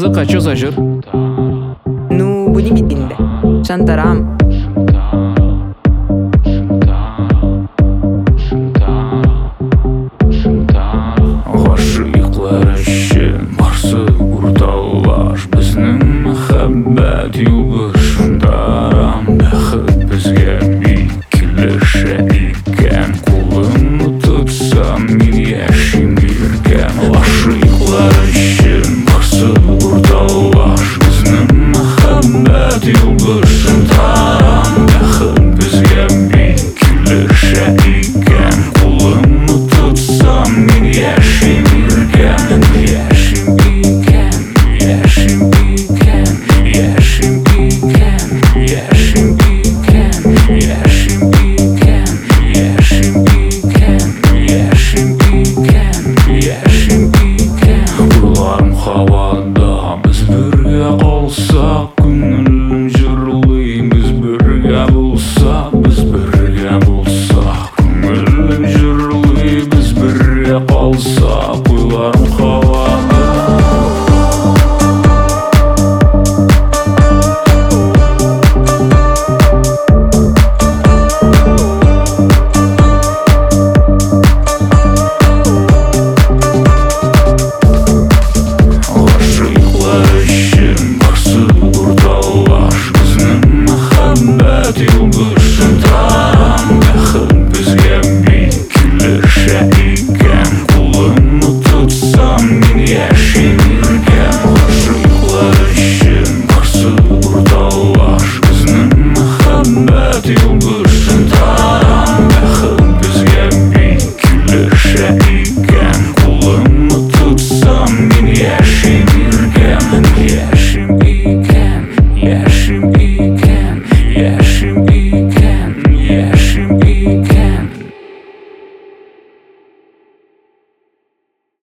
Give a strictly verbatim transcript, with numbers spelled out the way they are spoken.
музыка, чё за жир? Ну, будем битинде. Шантарам. Ғашиқлар үшін барсы ұрталаш біздің махаббат юлбышындарам бақыт бізге бик келеші екен қолымды тұтсам мен яшим берген ғашиқлар үшін барсы ұрталаш біздің махаббат юлбышындарам бақыт бізге бик келеші екен қолымды тұтсам мен яшим Қалса ойларым